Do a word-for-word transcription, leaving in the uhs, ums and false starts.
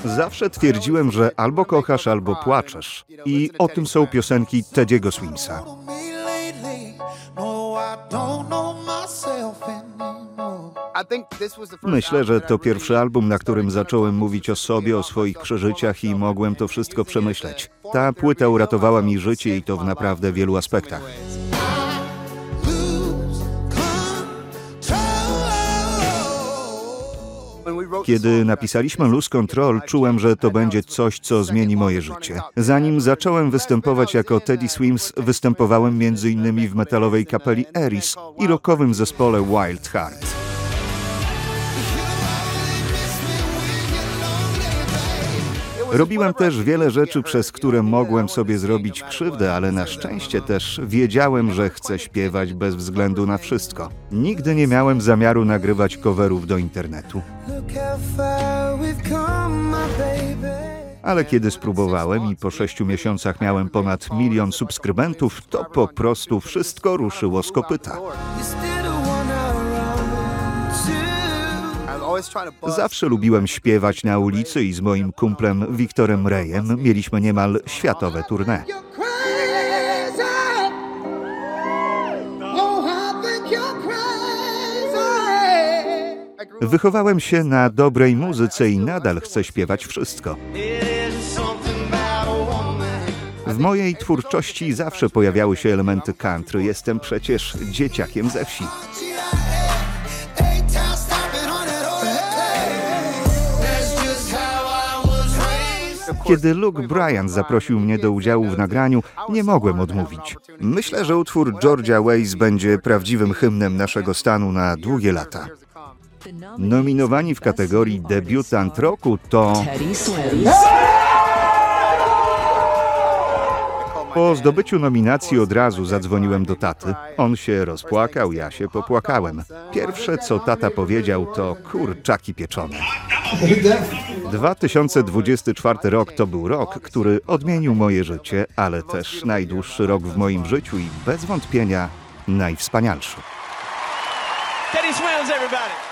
Zawsze twierdziłem, że albo kochasz, albo płaczesz. I o tym są piosenki Teddy'ego Swimsa. Myślę, że to pierwszy album, na którym zacząłem mówić o sobie, o swoich przeżyciach i mogłem to wszystko przemyśleć. Ta płyta uratowała mi życie i to w naprawdę wielu aspektach. Kiedy napisaliśmy Lose Control, czułem, że to będzie coś, co zmieni moje życie. Zanim zacząłem występować jako Teddy Swims, występowałem między innymi w metalowej kapeli Eris i rockowym zespole Wild Heart. Robiłem też wiele rzeczy, przez które mogłem sobie zrobić krzywdę, ale na szczęście też wiedziałem, że chcę śpiewać bez względu na wszystko. Nigdy nie miałem zamiaru nagrywać coverów do internetu. Ale kiedy spróbowałem i po sześciu miesiącach miałem ponad milion subskrybentów, to po prostu wszystko ruszyło z kopyta. Zawsze lubiłem śpiewać na ulicy i z moim kumplem Wiktorem Rejem mieliśmy niemal światowe tournée. Wychowałem się na dobrej muzyce i nadal chcę śpiewać wszystko. W mojej twórczości zawsze pojawiały się elementy country. Jestem przecież dzieciakiem ze wsi. Kiedy Luke Bryan zaprosił mnie do udziału w nagraniu, nie mogłem odmówić. Myślę, że utwór Georgia Ways będzie prawdziwym hymnem naszego stanu na długie lata. Nominowani w kategorii debiutant roku to... Po zdobyciu nominacji od razu zadzwoniłem do taty. On się rozpłakał, ja się popłakałem. Pierwsze, co tata powiedział, to kurczaki pieczone. dwa tysiące dwudziesty czwarty rok to był rok, który odmienił moje życie, ale też najdłuższy rok w moim życiu i bez wątpienia najwspanialszy. Teddy Swims, everybody!